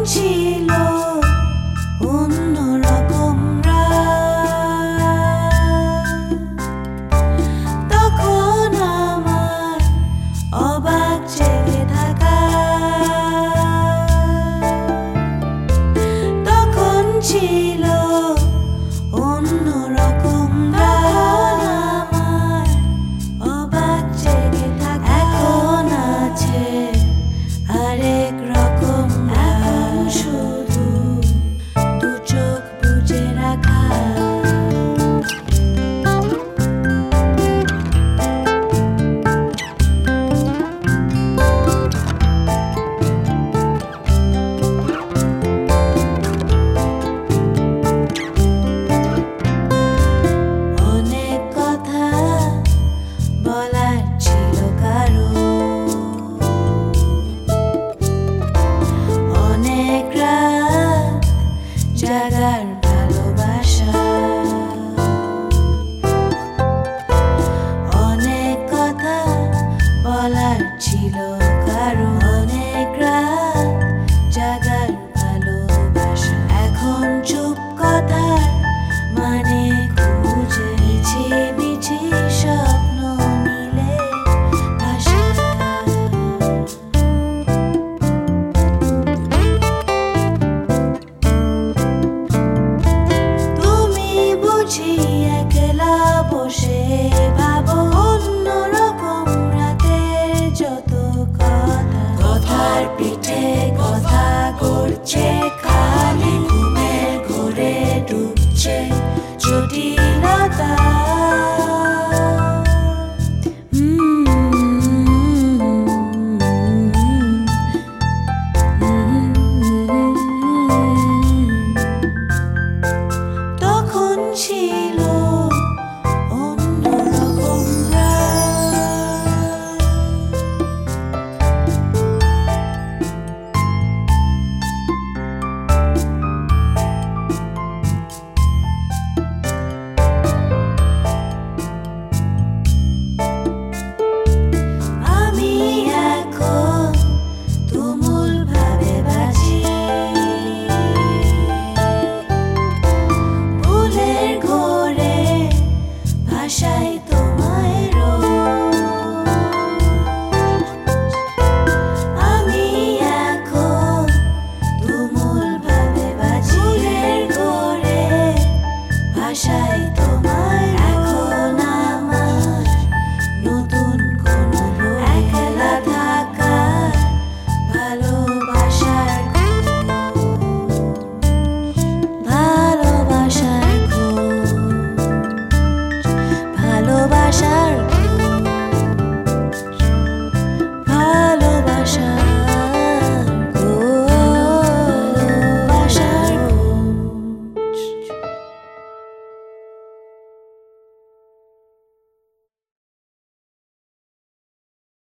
ছিল অন্যরকম তখন আমার অবাক জেগে থাকা তখন ছিল অন্যরকম আমার অবাক জেগে থাকা এখন আছে আরেক রকম এখন শুধু দু চোখ বুজে রাখা অনেক কথা বলার ছিল কারো অনেক রাত জাগার ভালোবাসা অনেক কথা বলার ছিল কারো অনেক রাত জাগার ভালোবাসা এখন চুপ কথার মানে খুঁজে মিছি স্বপ্ন মিলে ভাষা তুমি বুঝি একলা বসে ভাবো অন্যরকম রাতের যত কথার